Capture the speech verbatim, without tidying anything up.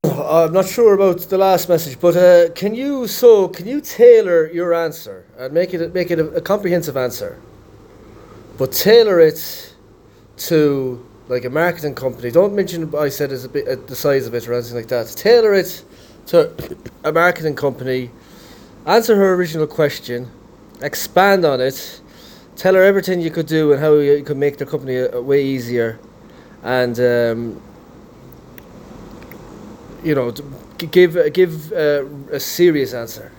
I'm not sure about the last message, but uh, can you so can you tailor your answer and make it make it a, a comprehensive answer, but tailor it to like a marketing company. Don't mention what I said as a bit uh, the size of it or anything like that. Tailor it to a marketing company. Answer her original question, expand on it, tell her everything you could do and how you could make their company a, a way easier, and um, you know, give give uh, a serious answer.